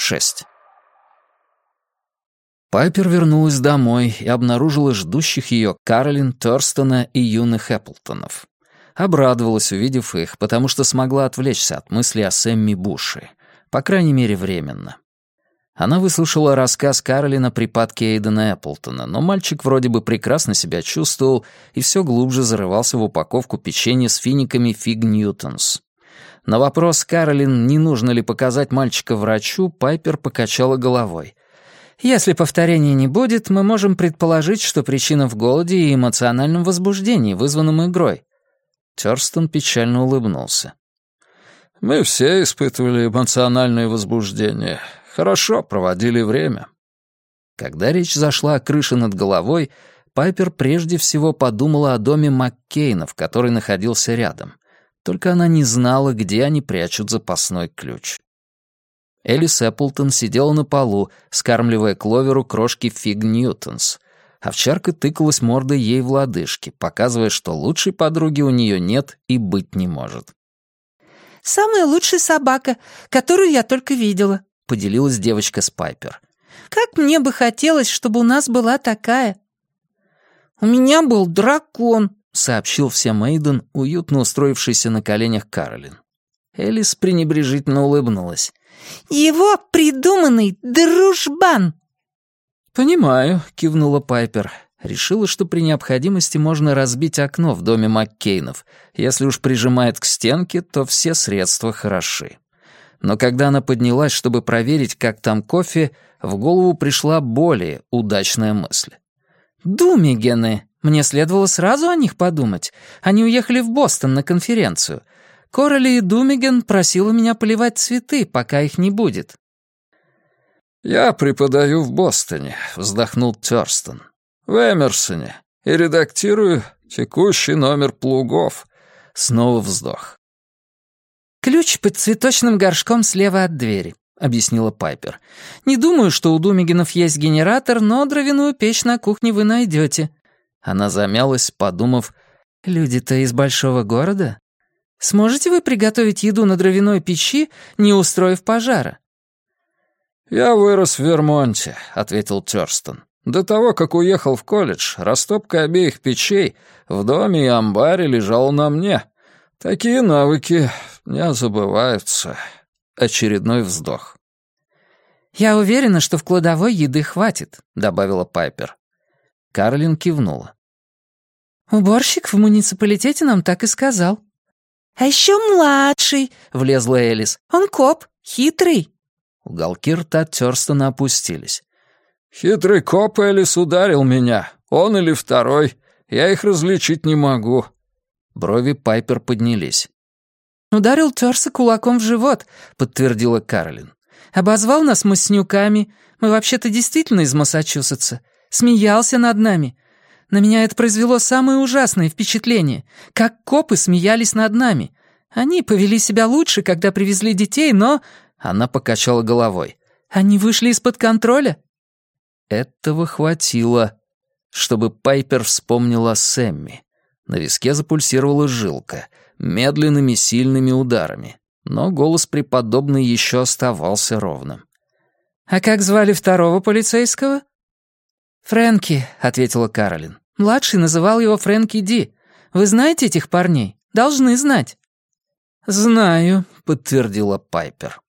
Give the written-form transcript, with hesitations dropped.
6. Пайпер вернулась домой и обнаружила ждущих ее Каролин, Торстона и юных Эпплтонов. Обрадовалась, увидев их, потому что смогла отвлечься от мысли о Сэмми Буше, по крайней мере, временно. Она выслушала рассказ Каролин о припадке Эйдена Эпплтона, но мальчик вроде бы прекрасно себя чувствовал и все глубже зарывался в упаковку печенья с финиками Фиг Ньютонс. На вопрос Каролин, не нужно ли показать мальчика врачу, Пайпер покачала головой. «Если повторения не будет, мы можем предположить, что причина в голоде и эмоциональном возбуждении, вызванном игрой». Тёрстон печально улыбнулся. «Мы все испытывали эмоциональное возбуждение. Хорошо проводили время». Когда речь зашла о крыше над головой, Пайпер прежде всего подумала о доме Маккейнов, который находился рядом. Только она не знала, где они прячут запасной ключ. Элис Эпплтон сидела на полу, скармливая Кловеру крошки Фиг Ньютонс. Овчарка тыкалась мордой ей в лодыжки, показывая, что лучшей подруги у нее нет и быть не может. «Самая лучшая собака, которую я только видела», — поделилась девочка с Пайпер. «Как мне бы хотелось, чтобы у нас была такая». «У меня был дракон», — сообщил всем Эйден, уютно устроившийся на коленях Каролин. Элис пренебрежительно улыбнулась. «Его придуманный дружбан!» «Понимаю», — кивнула Пайпер. Решила, что при необходимости можно разбить окно в доме Маккейнов. Если уж прижимает к стенке, то все средства хороши. Но когда она поднялась, чтобы проверить, как там кофе, в голову пришла более удачная мысль. «Думигены! Мне следовало сразу о них подумать. Они уехали в Бостон на конференцию. Короли Думиген просила меня поливать цветы, пока их не будет». «Я преподаю в Бостоне», — вздохнул Тёрстон. «В Эмерсоне. И редактирую текущий номер «Плугов». Снова вздох. «Ключ под цветочным горшком слева от двери», — объяснила Пайпер. «Не думаю, что у Думигенов есть генератор, но дровяную печь на кухне вы найдете». Она замялась, подумав, «Люди-то из большого города? Сможете вы приготовить еду на дровяной печи, не устроив пожара?» «Я вырос в Вермонте», — ответил Тёрстон. «До того, как уехал в колледж, растопка обеих печей в доме и амбаре лежала на мне. Такие навыки не забываются». Очередной вздох. «Я уверена, что в кладовой еды хватит», — добавила Пайпер. Каролин кивнула. «Уборщик в муниципалитете нам так и сказал». «А еще младший», — влезла Элис. «Он коп, хитрый». Уголки рта Тёрстона опустились. «Хитрый коп Элис ударил меня. Он или второй. Я их различить не могу». Брови Пайпер поднялись. «Ударил Тёрса кулаком в живот», — подтвердила Каролин. «Обозвал нас маснюками. Мы вообще-то действительно из Массачусетса. Смеялся над нами. На меня это произвело самое ужасное впечатление. Как копы смеялись над нами. Они повели себя лучше, когда привезли детей, но...» Она покачала головой. «Они вышли из-под контроля?» Этого хватило, чтобы Пайпер вспомнила Сэмми. На виске запульсировала жилка, медленными сильными ударами, но голос преподобной еще оставался ровным. «А как звали второго полицейского?» «Фрэнки», — ответила Каролин. «Младший называл его Фрэнки Ди. Вы знаете этих парней? Должны знать». «Знаю», — подтвердила Пайпер.